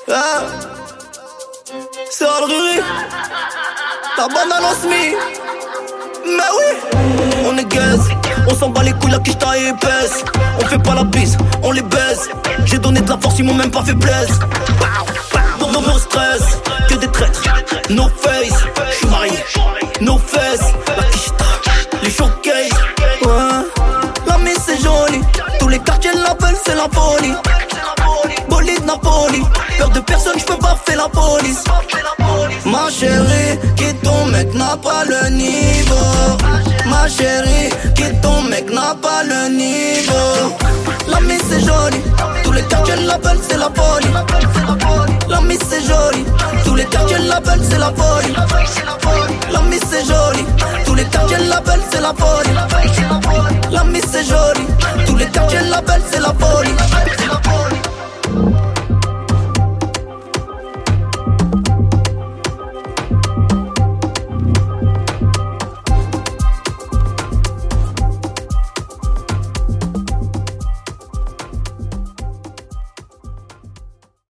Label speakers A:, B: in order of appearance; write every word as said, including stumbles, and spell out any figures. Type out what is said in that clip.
A: Yeah. C'est Alriri, ta bande annonce me. Mais oui, on est gaze, on s'en bat les couilles, la quiche taille épaisse. On fait pas la bise, on les baise. J'ai donné de la force, ils m'ont même pas fait plaise. Dans nos stress, que des traîtres. No face, j'suis marié, no fesses. La quiche taille, les showcase. Ouais, la mise c'est joli. Tous les quartiers l'appellent, c'est la folie. Bolide Napoli, peur de personne, j'peux pas faire la police. Ma chérie, qui ton mec n'a pas le niveau. Ma chérie, qui ton mec n'a pas le niveau. La mise c'est joli, tous les quartiers l'appellent, c'est la folie. La mise c'est joli, tous les quartiers l'appellent, c'est la folie. La mise c'est joli, tous les quartiers l'appellent, c'est la folie. La mise c'est joli, tous les quartiers l'appellent, c'est la folie.